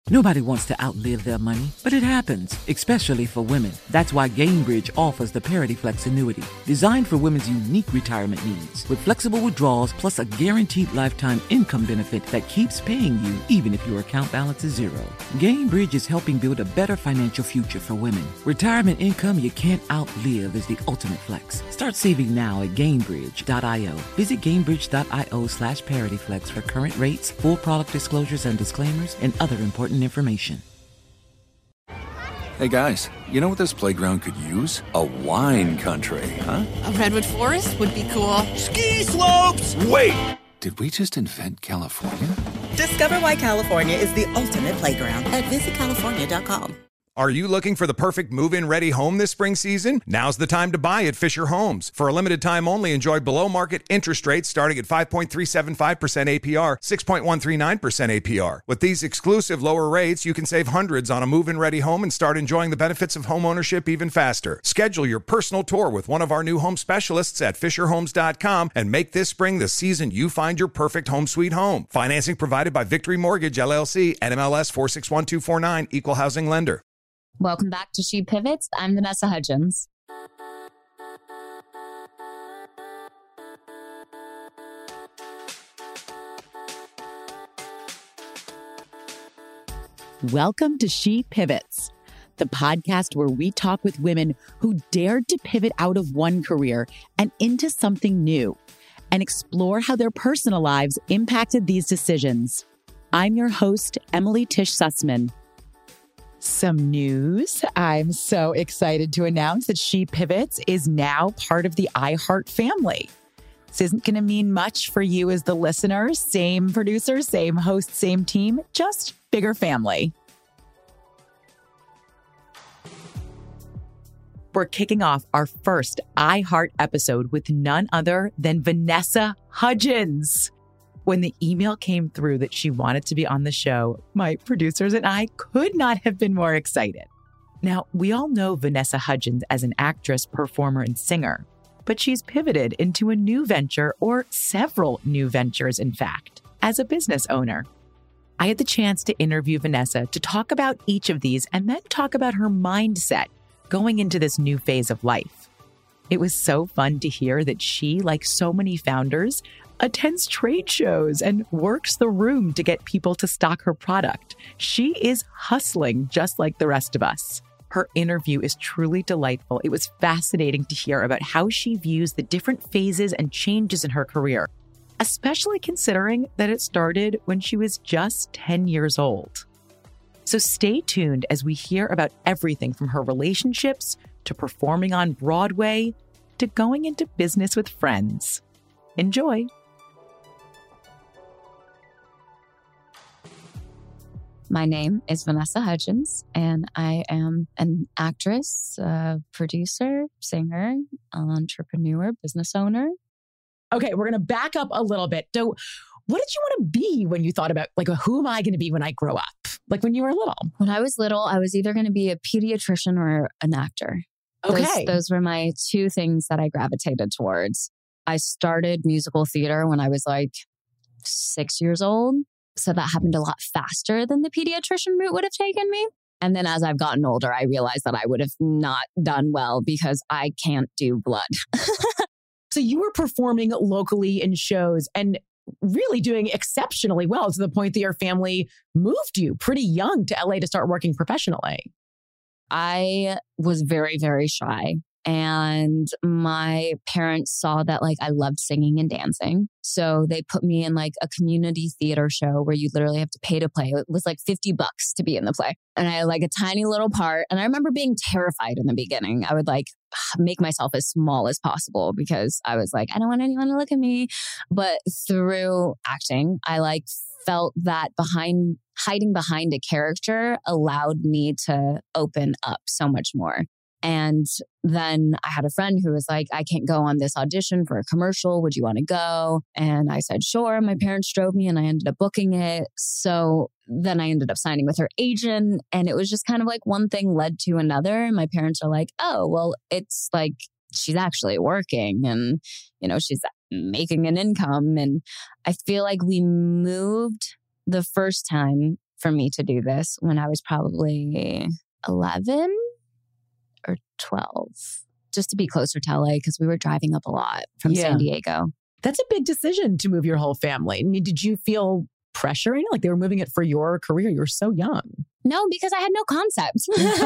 Nobody wants to outlive their money, but it happens, especially for women. That's why Gainbridge offers the Parity Flex annuity, designed for women's unique retirement needs. With flexible withdrawals plus a guaranteed lifetime income benefit that keeps paying you even if your account balance is zero. Gainbridge is helping build a better financial future for women. Retirement income you can't outlive is the ultimate flex. Start saving now at Gainbridge.io. Visit Gainbridge.io/ParityFlex for current rates, full product disclosures and disclaimers, and other important information. Hey guys, you know what this playground could use? A wine country, huh? A redwood forest would be cool. Ski slopes! Wait! Did we just invent California? Discover why California is the ultimate playground at visitcalifornia.com. Are you looking for the perfect move-in ready home this spring season? Now's the time to buy at Fisher Homes. For a limited time only, enjoy below-market interest rates starting at 5.375% APR, 6.139% APR. With these exclusive lower rates, you can save hundreds on a move-in ready home and start enjoying the benefits of homeownership even faster. Schedule your personal tour with one of our new home specialists at FisherHomes.com and make this spring the season you find your perfect home sweet home. Financing provided by Victory Mortgage, LLC, NMLS 461249, Equal Housing Lender. Welcome back to She Pivots. I'm Vanessa Hudgens. Welcome to She Pivots, the podcast where we talk with women who dared to pivot out of one career and into something new and explore how their personal lives impacted these decisions. I'm your host, Emily Tish Sussman. Some news. I'm so excited to announce that She Pivots is now part of the iHeart family. This isn't going to mean much for you as the listener. Same producer, same host, same team, just bigger family. We're kicking off our first iHeart episode with none other than Vanessa Hudgens. When the email came through that she wanted to be on the show, my producers and I could not have been more excited. Now, we all know Vanessa Hudgens as an actress, performer, and singer, but she's pivoted into a new venture, or several new ventures, in fact, as a business owner. I had the chance to interview Vanessa to talk about each of these and then talk about her mindset going into this new phase of life. It was so fun to hear that she, like so many founders, attends trade shows and works the room to get people to stock her product. She is hustling just like the rest of us. Her interview is truly delightful. It was fascinating to hear about how she views the different phases and changes in her career, especially considering that it started when she was just 10 years old. So stay tuned as we hear about everything from her relationships to performing on Broadway to going into business with friends. Enjoy. My name is Vanessa Hudgens, and I am an actress, producer, singer, entrepreneur, business owner. Okay, we're going to back up a little bit. So what did you want to be when you thought about, who am I going to be when I grow up? Like when you were little? When I was little, I was either going to be a pediatrician or an actor. Okay. Those were my two things that I gravitated towards. I started musical theater when I was 6 years old. So that happened a lot faster than the pediatrician route would have taken me. And then as I've gotten older, I realized that I would have not done well because I can't do blood. So you were performing locally in shows and really doing exceptionally well to the point that your family moved you pretty young to LA to start working professionally. I was very, very shy. And my parents saw that I loved singing and dancing. So they put me in a community theater show where you literally have to pay to play. It was $50 to be in the play. And I had a tiny little part. And I remember being terrified in the beginning. I would make myself as small as possible because I was I don't want anyone to look at me. But through acting, I felt that hiding behind a character allowed me to open up so much more. And then I had a friend who was I can't go on this audition for a commercial. Would you want to go? And I said, sure. My parents drove me and I ended up booking it. So then I ended up signing with her agent. And it was just kind of one thing led to another. And my parents are oh, well, it's she's actually working and, she's making an income. And I feel we moved the first time for me to do this when I was probably 11 or 12, just to be closer to LA because we were driving up a lot from San Diego. That's a big decision to move your whole family. I mean, did you feel pressure in it? Like they were moving it for your career? You were so young. No, because I had no concept.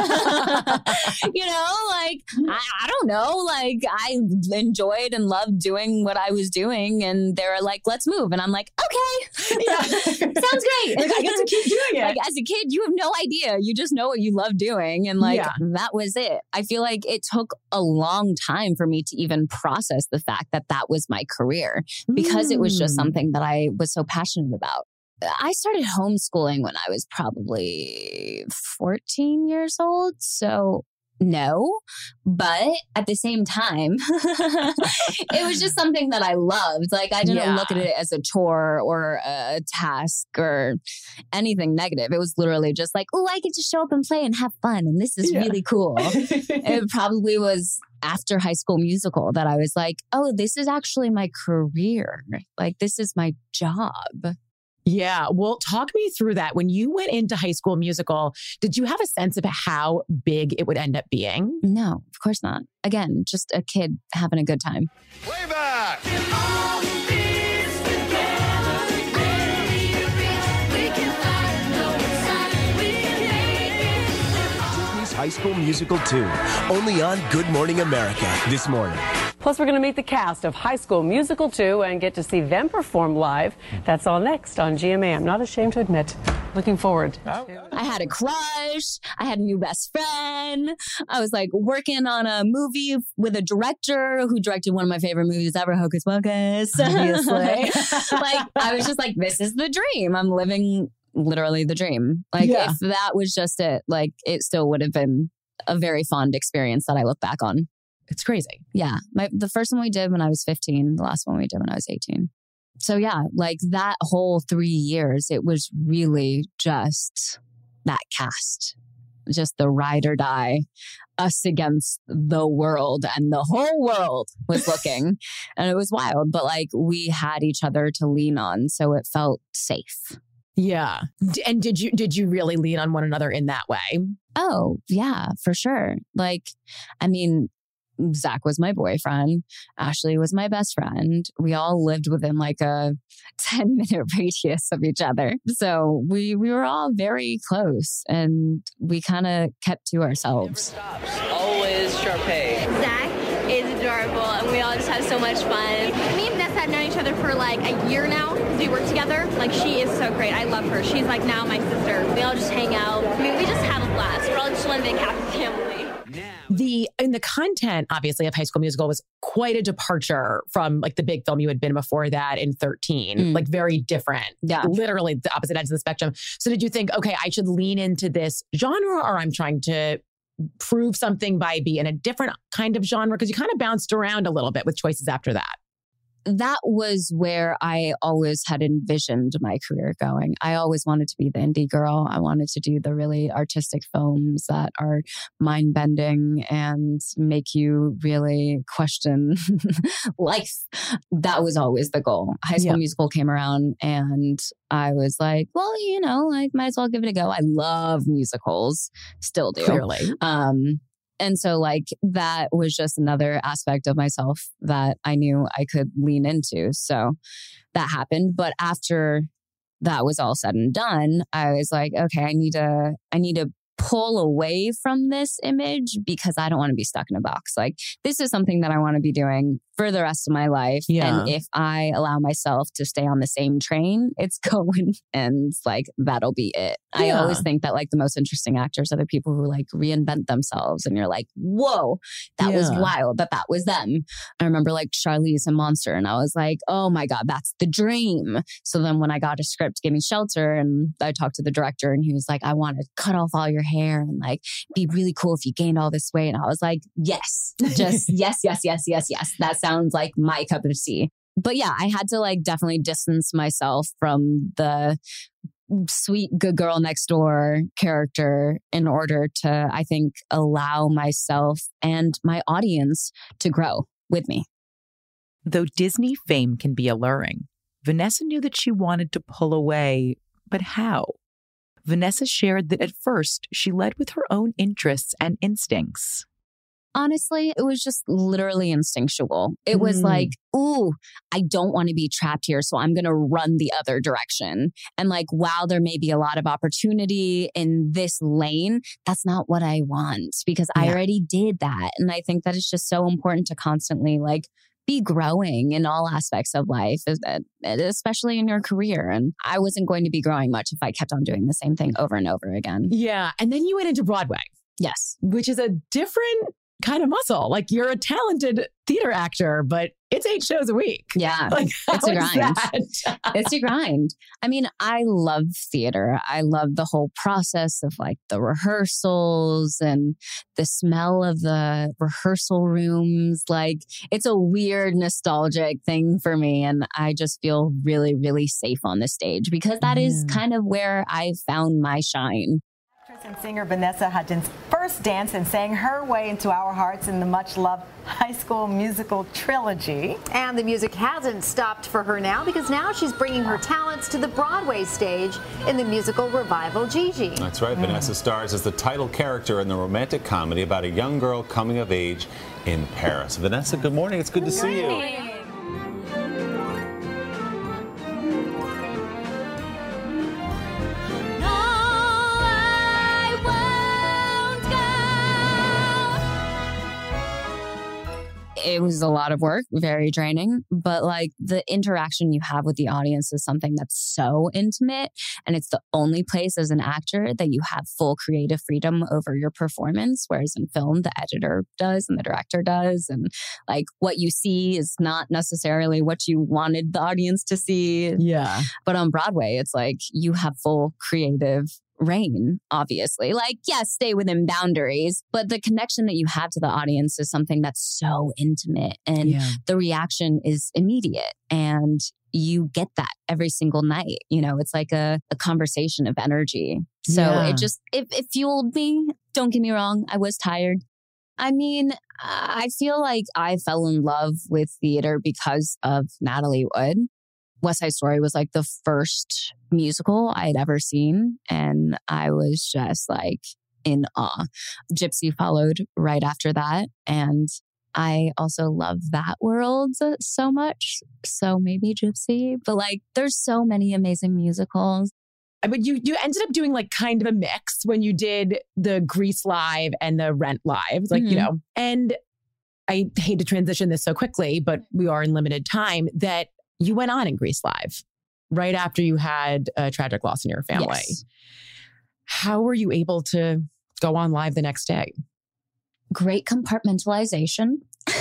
I don't know. Like I enjoyed and loved doing what I was doing. And they were like, let's move. And I'm like, okay, sounds great. Like, I get to keep doing it. Like as a kid, you have no idea. You just know what you love doing. And that was it. I feel like it took a long time for me to even process the fact that that was my career because it was just something that I was so passionate about. I started homeschooling when I was probably 14 years old. So no, but at the same time, it was just something that I loved. Like I didn't look at it as a chore or a task or anything negative. It was literally just like, oh, I get to show up and play and have fun. And this is really cool. It probably was after High School Musical that I was like, oh, this is actually my career. Like this is my job. Yeah. Well, talk me through that. When you went into High School Musical, did you have a sense of how big it would end up being? No, of course not. Again, just a kid having a good time. Way back! Disney's High School Musical 2, only on Good Morning America this morning. Plus, we're going to meet the cast of High School Musical 2 and get to see them perform live. That's all next on GMA. I'm not ashamed to admit. Looking forward. I had a crush. I had a new best friend. I was like working on a movie with a director who directed one of my favorite movies ever, Hocus Pocus. Obviously. Like, I was just like, this is the dream. I'm living literally the dream. Like, if that was just it, like, it still would have been a very fond experience that I look back on. It's crazy. Yeah. The first one we did when I was 15, the last one we did when I was 18. So yeah, like that whole 3 years, it was really just that cast, just the ride or die, us against the world, and the whole world was looking and it was wild, but like we had each other to lean on. So it felt safe. Yeah. And did you really lean on one another in that way? Oh yeah, for sure. Like, I mean, Zach was my boyfriend. Ashley was my best friend. We all lived within like a 10-minute radius of each other. So we were all very close and we kind of kept to ourselves. Always Sharpay. Zach is adorable and we all just have so much fun. Me and Vanessa have known each other for like a year now because we work together. Like she is so great. I love her. She's like now my sister. We all just hang out. I mean, we just have a blast. We're all just one big happy family. The content, obviously, of High School Musical was quite a departure from like the big film you had been before that in 13, like very different, literally the opposite ends of the spectrum. So did you think, okay, I should lean into this genre, or I'm trying to prove something by being in a different kind of genre? Because you kind of bounced around a little bit with choices after that. That was where I always had envisioned my career going. I always wanted to be the indie girl. I wanted to do the really artistic films that are mind-bending and make you really question life. That was always the goal. High School Musical came around and I was like, well, you know, I might as well give it a go. I love musicals, still do. Clearly. And so like that was just another aspect of myself that I knew I could lean into. So that happened. But after that was all said and done, I was like, okay, I need to pull away from this image because I don't want to be stuck in a box. Like this is something that I want to be doing for the rest of my life. Yeah. And if I allow myself to stay on the same train, it's going and like, that'll be it. I always think that like the most interesting actors are the people who like reinvent themselves and you're like, whoa, that was wild that was them. I remember like Charlize and Monster and I was like, oh my God, that's the dream. So then when I got a script giving Shelter and I talked to the director and he was like, I want to cut off all your hair and like be really cool if you gained all this weight. And I was like, yes, just yes. That sounds like my cup of tea. But yeah, I had to like definitely distance myself from the sweet good girl next door character in order to, I think, allow myself and my audience to grow with me. Though Disney fame can be alluring, Vanessa knew that she wanted to pull away, but how? Vanessa shared that at first she led with her own interests and instincts. Honestly, it was just literally instinctual. It was like, ooh, I don't want to be trapped here, so I'm going to run the other direction. And like, while there may be a lot of opportunity in this lane, that's not what I want because I already did that. And I think that it's just so important to constantly like be growing in all aspects of life, especially in your career. And I wasn't going to be growing much if I kept on doing the same thing over and over again. Yeah. And then you went into Broadway. Yes. Which is a different kind of muscle. Like you're a talented theater actor, but it's 8 shows a week. Yeah. Like, it's a grind. It's a grind. I mean, I love theater. I love the whole process of like the rehearsals and the smell of the rehearsal rooms. Like it's a weird nostalgic thing for me. And I just feel really, really safe on the stage because that is kind of where I found my shine. And singer Vanessa Hudgens first danced and sang her way into our hearts in the much-loved High School Musical trilogy. And the music hasn't stopped for her now because now she's bringing her talents to the Broadway stage in the musical revival Gigi. That's right. Vanessa stars as the title character in the romantic comedy about a young girl coming of age in Paris. Vanessa, good morning. It's good to see you. It was a lot of work, very draining, but like the interaction you have with the audience is something that's so intimate. And it's the only place as an actor that you have full creative freedom over your performance. Whereas in film, the editor does and the director does. And like what you see is not necessarily what you wanted the audience to see. Yeah. But on Broadway, it's like you have full creative reign, obviously. Like, yes, stay within boundaries, but the connection that you have to the audience is something that's so intimate and the reaction is immediate and you get that every single night. You know, it's like a conversation of energy. So it fueled me. Don't get me wrong. I was tired. I mean, I feel like I fell in love with theater because of Natalie Wood. West Side Story was like the first musical I had ever seen. And I was just like in awe. Gypsy followed right after that. And I also love that world so much. So maybe Gypsy, but like there's so many amazing musicals. But you ended up doing like kind of a mix when you did the Grease Live and the Rent Live, like, you know, and I hate to transition this so quickly, but we are in limited time that you went on in Grease Live right after you had a tragic loss in your family. Yes. How were you able to go on live the next day? Great compartmentalization.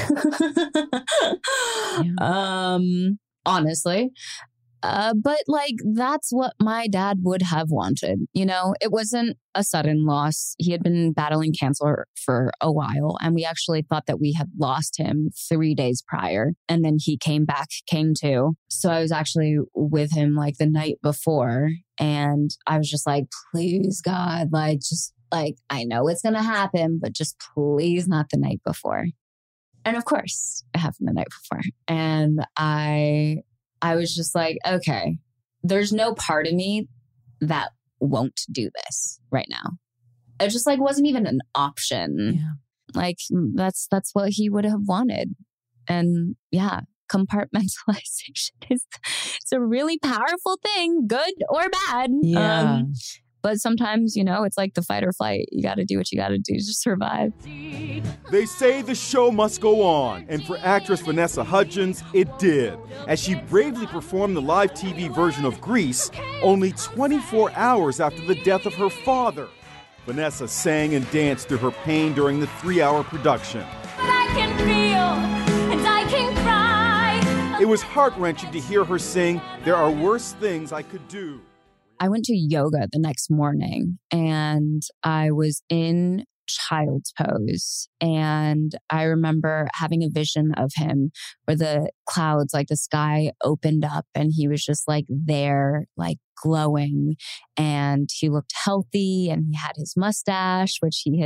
Honestly. But like, that's what my dad would have wanted. You know, it wasn't a sudden loss. He had been battling cancer for a while. And we actually thought that we had lost him 3 days prior. And then he came to. So I was actually with him like the night before. And I was just like, please, God, like, just like, I know it's going to happen, but just please not the night before. And of course, it happened the night before. And I was just like, okay, there's no part of me that won't do this right now. It just like wasn't even an option. Yeah. Like that's what he would have wanted. And yeah, compartmentalization it's a really powerful thing, good or bad. Yeah. But sometimes, you know, it's like the fight or flight. You got to do what you got to do to survive. They say the show must go on, and for actress Vanessa Hudgens, it did, as she bravely performed the live TV version of Grease only 24 hours after the death of her father. Vanessa sang and danced through her pain during the 3-hour production. I can feel and I can cry. It was heart-wrenching to hear her sing, "There Are Worse Things I Could Do." I went to yoga the next morning and I was in child's pose. And I remember having a vision of him where the clouds, like the sky opened up and he was just like there, like glowing. And he looked healthy and he had his mustache, which he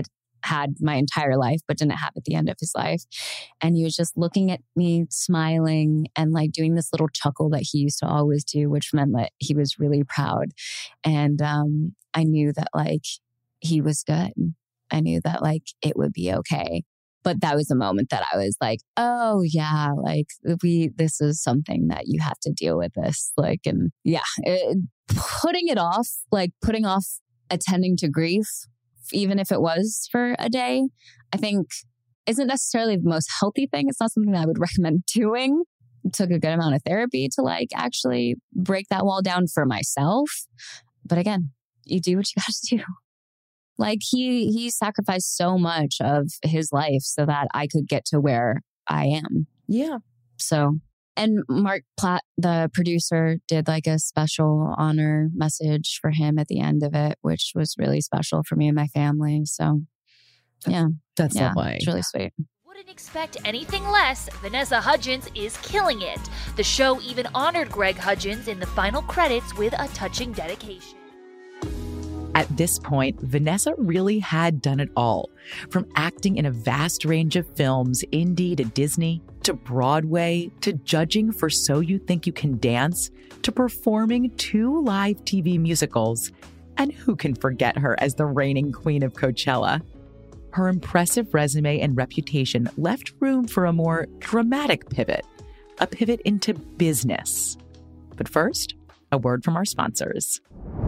had my entire life, but didn't have at the end of his life. And he was just looking at me, smiling, and like doing this little chuckle that he used to always do, which meant that he was really proud. And I knew that like he was good. I knew that like it would be okay. But that was the moment that I was like, oh yeah, like this is something that you have to deal with this. Like, and yeah, putting off attending to grief, even if it was for a day, I think isn't necessarily the most healthy thing. It's not something that I would recommend doing. It took a good amount of therapy to like actually break that wall down for myself. But again, you do what you got to do. Like he sacrificed so much of his life so that I could get to where I am. Yeah. So, and Mark Platt, the producer, did like a special honor message for him at the end of it, which was really special for me and my family. So, yeah. That's lovely. It's really sweet. Wouldn't expect anything less. Vanessa Hudgens is killing it. The show even honored Greg Hudgens in the final credits with a touching dedication. At this point, Vanessa really had done it all. From acting in a vast range of films, indie to Disney, to Broadway, to judging for So You Think You Can Dance, to performing 2 live TV musicals. And who can forget her as the reigning queen of Coachella? Her impressive resume and reputation left room for a more dramatic pivot, a pivot into business. But first, a word from our sponsors.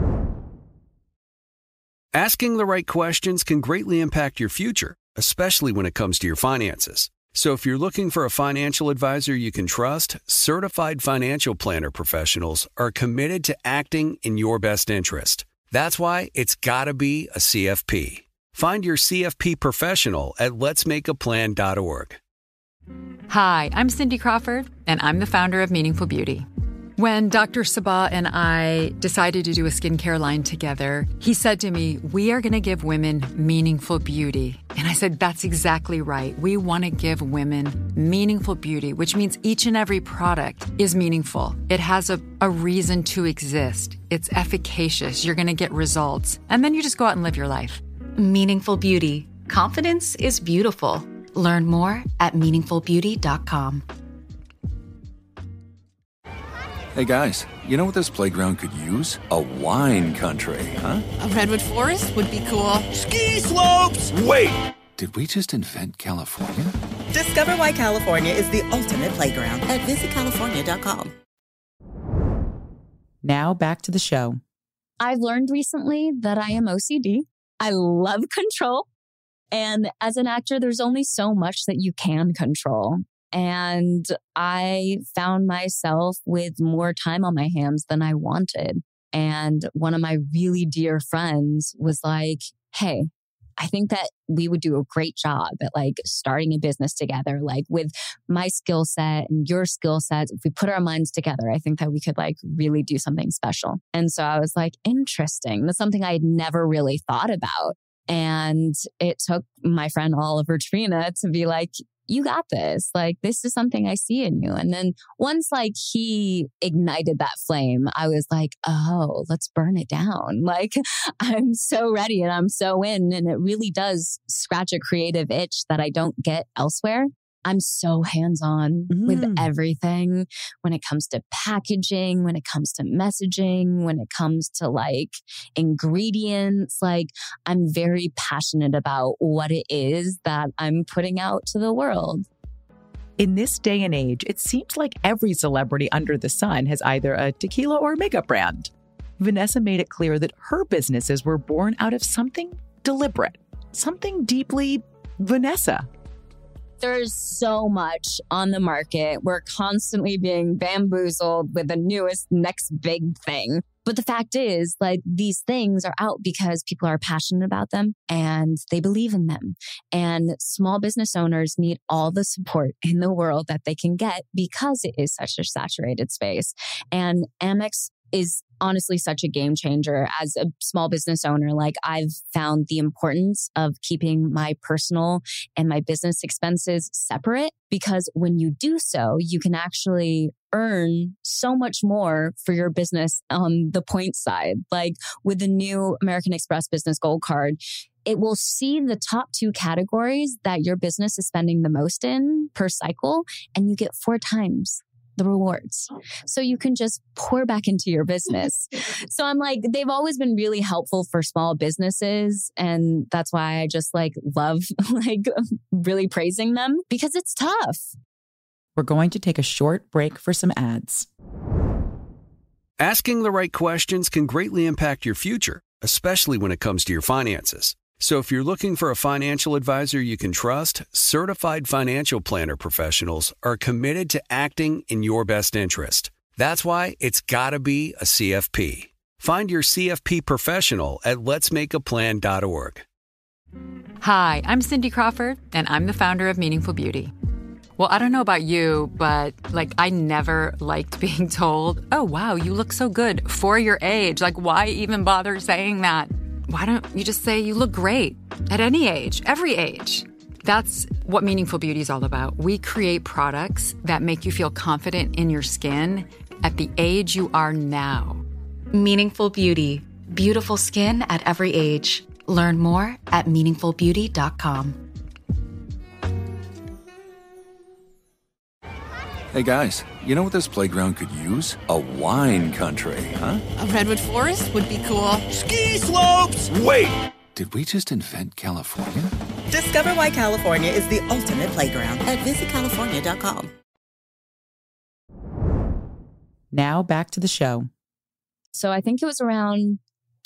Asking the right questions can greatly impact your future, especially when it comes to your finances. So if you're looking for a financial advisor you can trust, certified financial planner professionals are committed to acting in your best interest. That's why it's got to be a CFP. Find your CFP professional at letsmakeaplan.org. Hi, I'm Cindy Crawford, and I'm the founder of Meaningful Beauty. When Dr. Sabah and I decided to do a skincare line together, he said to me, we are going to give women meaningful beauty. And I said, that's exactly right. We want to give women meaningful beauty, which means each and every product is meaningful. It has a reason to exist. It's efficacious. You're going to get results. And then you just go out and live your life. Meaningful Beauty. Confidence is beautiful. Learn more at meaningfulbeauty.com. Hey guys, you know what this playground could use? A wine country, huh? A redwood forest would be cool. Ski slopes! Wait! Did we just invent California? Discover why California is the ultimate playground at visitcalifornia.com. Now back to the show. I've learned recently that I am OCD. I love control. And as an actor, there's only so much that you can control. And I found myself with more time on my hands than I wanted. And one of my really dear friends was like, hey, I think that we would do a great job at like starting a business together, like with my skill set and your skill set. If we put our minds together, I think that we could like really do something special. And so I was like, interesting. That's something I had never really thought about. And it took my friend Oliver Trina to be like, you got this. Like, this is something I see in you. And then once like he ignited that flame, I was like, oh, let's burn it down. Like, I'm so ready and I'm so in. And it really does scratch a creative itch that I don't get elsewhere. I'm so hands-on with everything when it comes to packaging, when it comes to messaging, when it comes to like ingredients. Like, I'm very passionate about what it is that I'm putting out to the world. In this day and age, it seems like every celebrity under the sun has either a tequila or makeup brand. Vanessa made it clear that her businesses were born out of something deliberate, something deeply Vanessa. There's so much on the market. We're constantly being bamboozled with the newest, next big thing. But the fact is, like, these things are out because people are passionate about them and they believe in them. And small business owners need all the support in the world that they can get because it is such a saturated space. And Amex is honestly such a game changer. As a small business owner, like I've found the importance of keeping my personal and my business expenses separate, because when you do so, you can actually earn so much more for your business on the point side. Like with the new American Express Business Gold Card, it will see the top 2 categories that your business is spending the most in per cycle, and you get 4 times the rewards. So you can just pour back into your business. So I'm like, they've always been really helpful for small businesses. And that's why I just like love like really praising them, because it's tough. We're going to take a short break for some ads. Asking the right questions can greatly impact your future, especially when it comes to your finances. So if you're looking for a financial advisor you can trust, certified financial planner professionals are committed to acting in your best interest. That's why it's got to be a CFP. Find your CFP professional at letsmakeaplan.org. Hi, I'm Cindy Crawford, and I'm the founder of Meaningful Beauty. Well, I don't know about you, but I never liked being told, oh, wow, you look so good for your age. Like, why even bother saying that? Why don't you just say you look great at any age, every age? That's what Meaningful Beauty is all about. We create products that make you feel confident in your skin at the age you are now. Meaningful Beauty. Beautiful skin at every age. Learn more at meaningfulbeauty.com. Hey guys, you know what this playground could use? A wine country, huh? A redwood forest would be cool. Ski slopes! Wait! Did we just invent California? Discover why California is the ultimate playground at visitcalifornia.com. Now back to the show. So I think it was around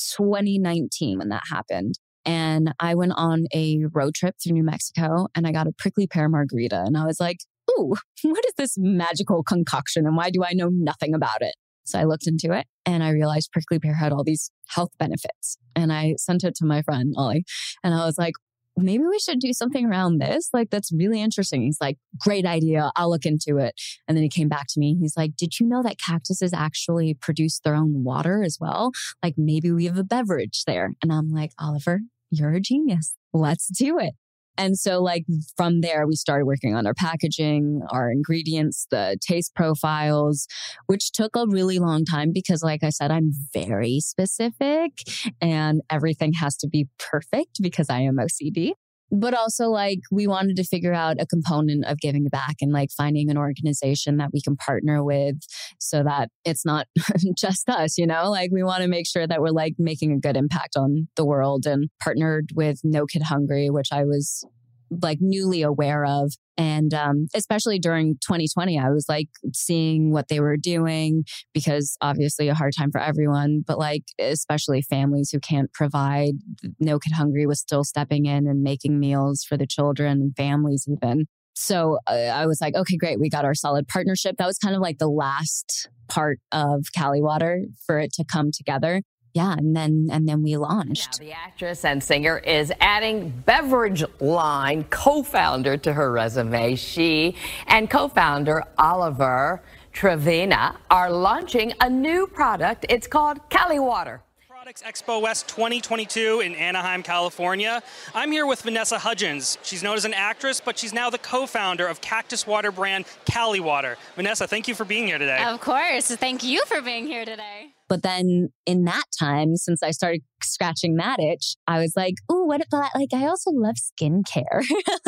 2019 when that happened. And I went on a road trip through New Mexico and I got a prickly pear margarita. And I was like, ooh, what is this magical concoction and why do I know nothing about it? So I looked into it and I realized prickly pear had all these health benefits. And I sent it to my friend, Ollie. And I was like, maybe we should do something around this. Like, that's really interesting. He's like, great idea. I'll look into it. And then he came back to me. He's like, did you know that cactuses actually produce their own water as well? Like, maybe we have a beverage there. And I'm like, Oliver, you're a genius. Let's do it. And so like from there, we started working on our packaging, our ingredients, the taste profiles, which took a really long time because like I said, I'm very specific and everything has to be perfect because I am OCD. But also like we wanted to figure out a component of giving back and like finding an organization that we can partner with so that it's not just us, you know, like we want to make sure that we're like making a good impact on the world, and partnered with No Kid Hungry, which I was like newly aware of. And especially during 2020, I was like seeing what they were doing because obviously a hard time for everyone, but like especially families who can't provide. No Kid Hungry was still stepping in and making meals for the children and families even. So I was like, okay, great. We got our solid partnership. That was kind of like the last part of Cali Water for it to come together. Yeah, and then we launched. Now, the actress and singer is adding beverage line co-founder to her resume. She and co-founder Oliver Trevena are launching a new product. It's called Cali Water. Products Expo West 2022 in Anaheim, California. I'm here with Vanessa Hudgens. She's known as an actress, but she's now the co-founder of Cactus Water brand Cali Water. Vanessa, thank you for being here today. Of course. Thank you for being here today. But then in that time, since I started scratching that itch, I was like, ooh, what about, like, I also love skincare.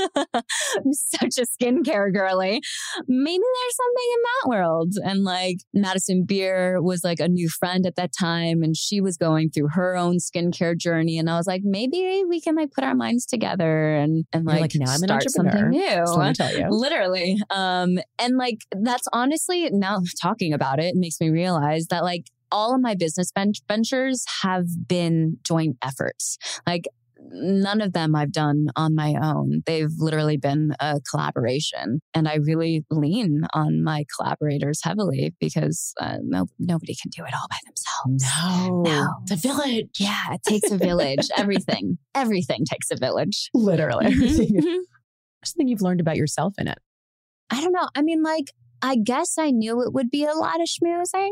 I'm such a skincare girly. Maybe there's something in that world. And like Madison Beer was like a new friend at that time and she was going through her own skincare journey. And I was like, maybe we can like put our minds together and like now I'm an start entrepreneur. something new. So let me tell you. Literally. And like, that's honestly, now talking about it makes me realize that like, all of my business ventures have been joint efforts. Like none of them I've done on my own. They've literally been a collaboration. And I really lean on my collaborators heavily because nobody can do it all by themselves. No. It's a village. Yeah, it takes a village. Everything takes a village. Literally everything. Something you've learned about yourself in it. I don't know. I mean, like, I guess I knew it would be a lot of schmoozing.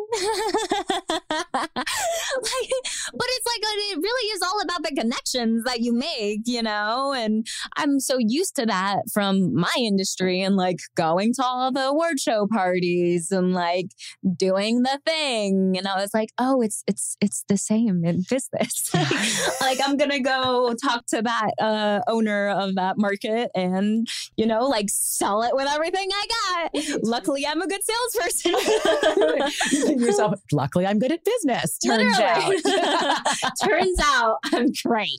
But it's like, it really is all about the connections that you make, you know? And I'm so used to that from my industry and like going to all the award show parties and like doing the thing. And I was like, oh, it's the same in business. Like I'm going to go talk to that owner of that market and, you know, like sell it with everything I got. Luckily, I'm a good salesperson. You think to yourself, luckily I'm good at business. Turns out I'm great.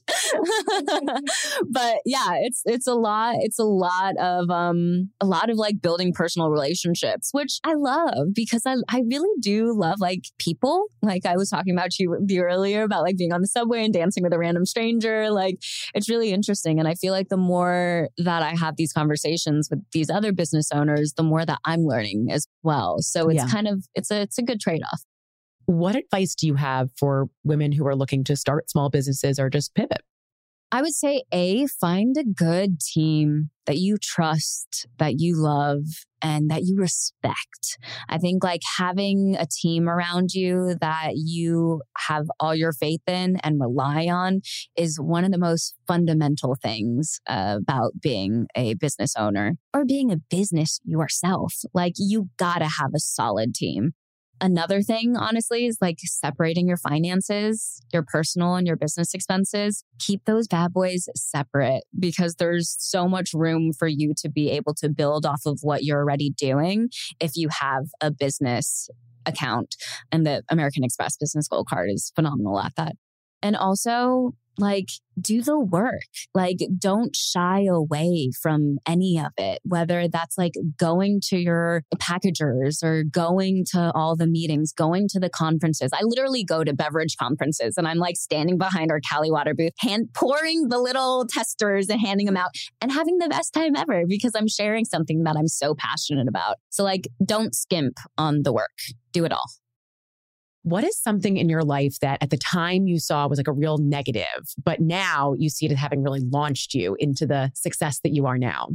But yeah, it's a lot. It's a lot of like building personal relationships, which I love because I really do love like people. Like I was talking about you earlier about like being on the subway and dancing with a random stranger. Like it's really interesting. And I feel like the more that I have these conversations with these other business owners, the more that I'm learning as well. So it's kind of, it's a good trade-off. What advice do you have for women who are looking to start small businesses or just pivot? I would say, find a good team that you trust, that you love, and that you respect. I think like having a team around you that you have all your faith in and rely on is one of the most fundamental things about being a business owner or being a business yourself. Like you gotta have a solid team. Another thing, honestly, is like separating your finances, your personal and your business expenses. Keep those bad boys separate because there's so much room for you to be able to build off of what you're already doing if you have a business account. And the American Express Business Gold Card is phenomenal at that. And also, like, do the work. Like, don't shy away from any of it, whether that's like going to your packagers or going to all the meetings, going to the conferences. I literally go to beverage conferences and I'm like standing behind our Cali Water booth, pouring the little testers and handing them out and having the best time ever because I'm sharing something that I'm so passionate about. So like, don't skimp on the work. Do it all. What is something in your life that at the time you saw was like a real negative, but now you see it as having really launched you into the success that you are now?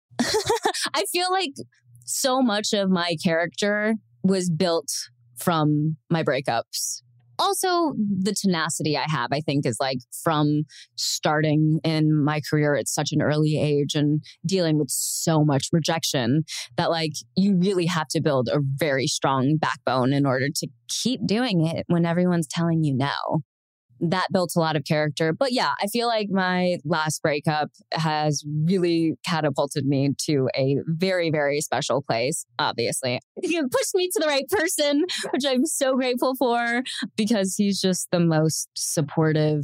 I feel like so much of my character was built from my breakups. Also, the tenacity I have, I think, is like from starting in my career at such an early age and dealing with so much rejection that like you really have to build a very strong backbone in order to keep doing it when everyone's telling you no. That built a lot of character. But yeah, I feel like my last breakup has really catapulted me to a very, very special place, obviously. It pushed me to the right person, which I'm so grateful for because he's just the most supportive,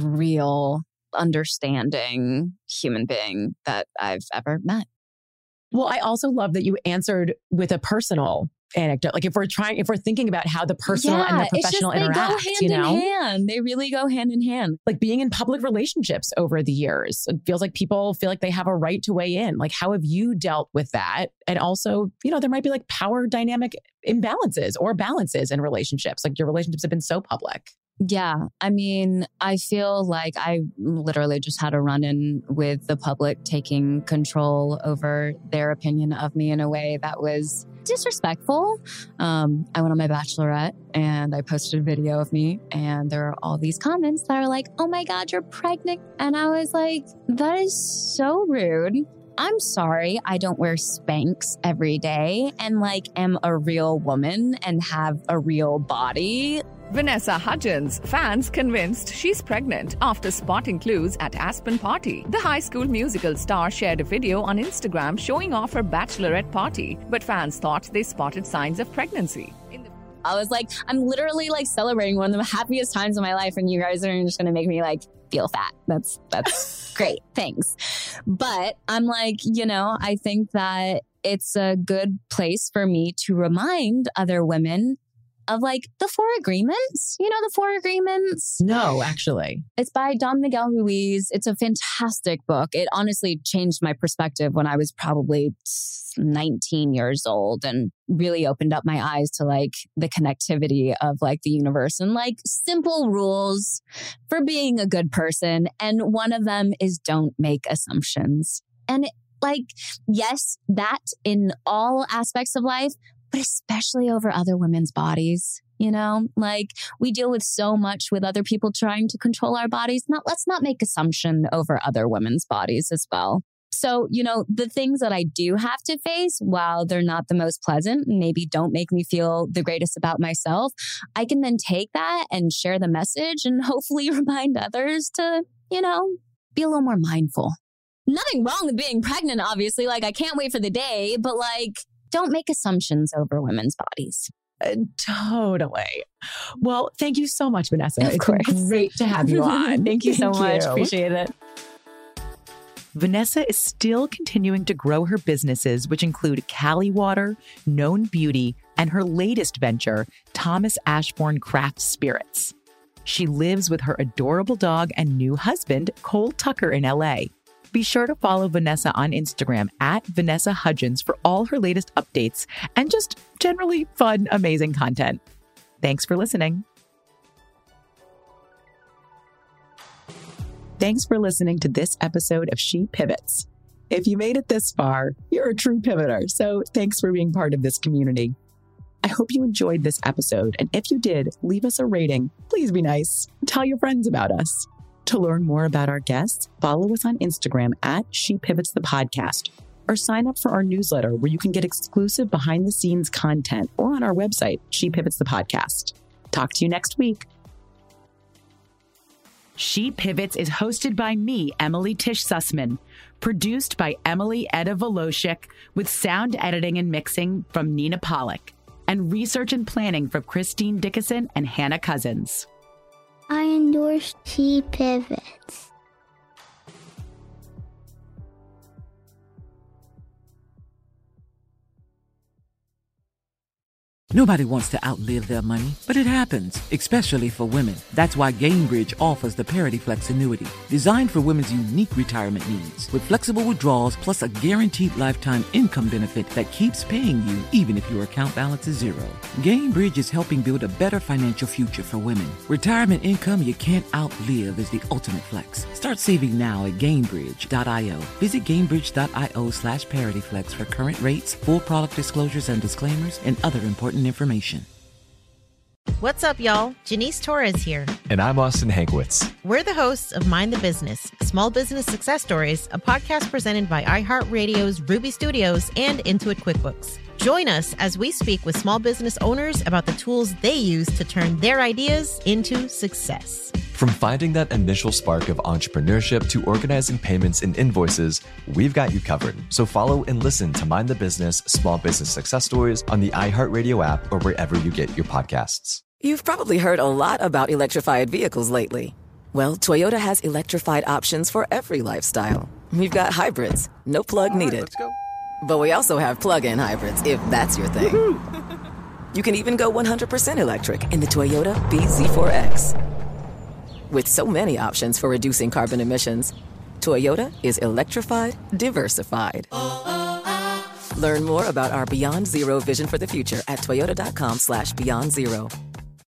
real, understanding human being that I've ever met. Well, I also love that you answered with a personal anecdote. Like if we're thinking about how the personal and the professional interact, they go hand in hand. They really go hand in hand. Like being in public relationships over the years, it feels like people feel like they have a right to weigh in. Like how have you dealt with that? And also, you know, there might be like power dynamic imbalances or balances in relationships. Like your relationships have been so public. Yeah. I mean, I feel like I literally just had a run-in with the public taking control over their opinion of me in a way that was disrespectful. I went on my Bachelorette and I posted a video of me and there are all these comments that are like, oh my God, you're pregnant. And I was like, that is so rude. I'm sorry, I don't wear Spanx every day and like am a real woman and have a real body. Vanessa Hudgens, fans convinced she's pregnant after spotting clues at Aspen party. The High School Musical star shared a video on Instagram showing off her bachelorette party, but fans thought they spotted signs of pregnancy. I was like, I'm literally like celebrating one of the happiest times of my life and you guys are just going to make me like feel fat. That's great. Thanks. But I'm like, you know, I think that it's a good place for me to remind other women of like the 4 agreements. You know, the 4 agreements? No, actually. It's by Don Miguel Ruiz. It's a fantastic book. It honestly changed my perspective when I was probably 19 years old and really opened up my eyes to like the connectivity of like the universe and like simple rules for being a good person. And one of them is don't make assumptions. And Like, yes, that in all aspects of life, but especially over other women's bodies. You know, like we deal with so much with other people trying to control our bodies. Let's not make assumption over other women's bodies as well. So, you know, the things that I do have to face, while they're not the most pleasant, maybe don't make me feel the greatest about myself, I can then take that and share the message and hopefully remind others to, you know, be a little more mindful. Nothing wrong with being pregnant, obviously. Like, I can't wait for the day, but like, don't make assumptions over women's bodies. Totally. Well, thank you so much, Vanessa. Of course. It's great to have you on. Thank you so much. Appreciate it. Vanessa is still continuing to grow her businesses, which include Cali Water, Known Beauty, and her latest venture, Thomas Ashbourne Craft Spirits. She lives with her adorable dog and new husband, Cole Tucker, in LA. Be sure to follow Vanessa on Instagram at Vanessa Hudgens for all her latest updates and just generally fun, amazing content. Thanks for listening. Thanks for listening to this episode of She Pivots. If you made it this far, you're a true pivoter, so thanks for being part of this community. I hope you enjoyed this episode, and if you did, leave us a rating. Please be nice. Tell your friends about us. To learn more about our guests, follow us on Instagram at She Pivots the Podcast, or sign up for our newsletter where you can get exclusive behind-the-scenes content, or on our website, She Pivots the Podcast. Talk to you next week. She Pivots is hosted by me, Emily Tish Sussman, produced by Emily Eda Volosik, with sound editing and mixing from Nina Pollock, and research and planning from Christine Dickinson and Hannah Cousins. I endorse She Pivots. Nobody wants to outlive their money, but it happens, especially for women. That's why Gainbridge offers the Parity Flex annuity, designed for women's unique retirement needs. With flexible withdrawals plus a guaranteed lifetime income benefit that keeps paying you even if your account balance is zero. Gainbridge is helping build a better financial future for women. Retirement income you can't outlive is the ultimate flex. Start saving now at Gainbridge.io. Visit Gainbridge.io/ParityFlex for current rates, full product disclosures and disclaimers, and other important information. What's up, y'all? Janice Torres here. And I'm Austin Hankwitz. We're the hosts of Mind the Business, Small Business Success Stories, a podcast presented by iHeartRadio's Ruby Studios and Intuit QuickBooks. Join us as we speak with small business owners about the tools they use to turn their ideas into success. From finding that initial spark of entrepreneurship to organizing payments and invoices, we've got you covered. So follow and listen to Mind the Business, Small Business Success Stories on the iHeartRadio app or wherever you get your podcasts. You've probably heard a lot about electrified vehicles lately. Well, Toyota has electrified options for every lifestyle. We've got hybrids, no plug needed. Let's go. But we also have plug-in hybrids, if that's your thing. Woo-hoo! You can even go 100% electric in the Toyota BZ4X. With so many options for reducing carbon emissions, Toyota is electrified, diversified. Learn more about our Beyond Zero vision for the future at toyota.com/beyondzero.